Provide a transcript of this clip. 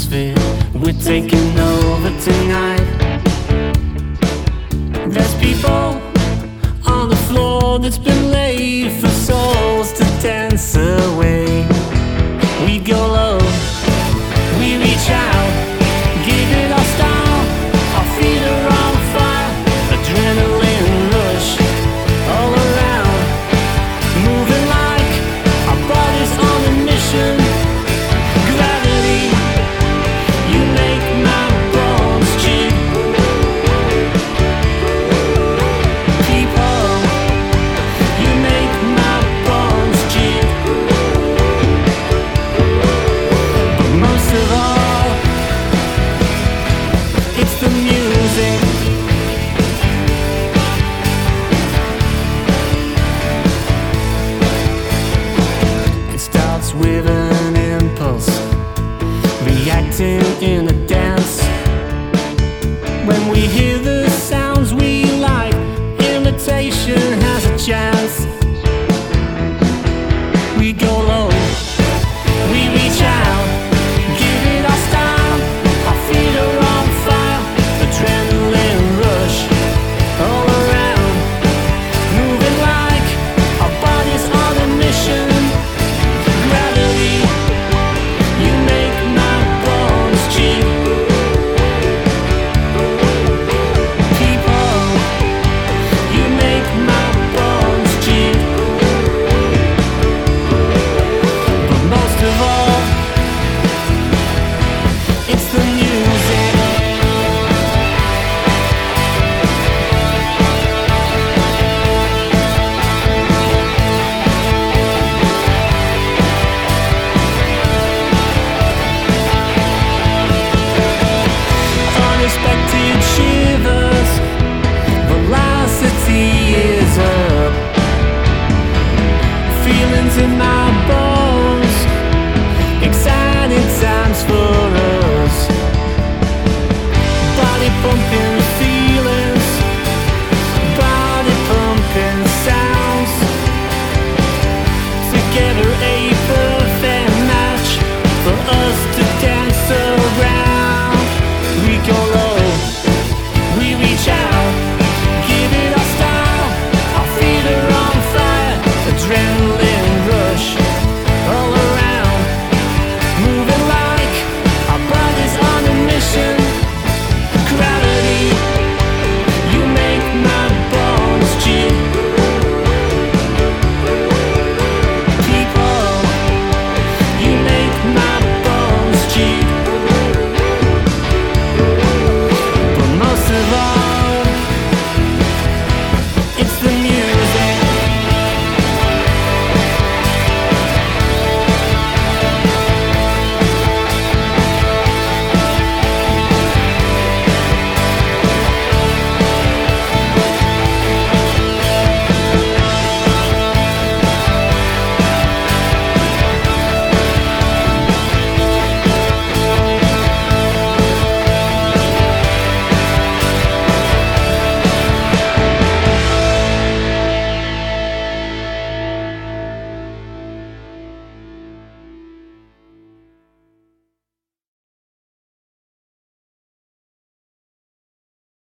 atmosphere. We're taking over tonight. There's people on the floor that's been laid for souls to dance away. We go low, we reach out, give it our style. Our feet are on fire, adrenaline rush all around, moving like our bodies on a mission. Gravity, you make my bones jig. People, you make my bones jig. But most of all, it's the music. It starts with an impulse, reacting in a dance. When we hear the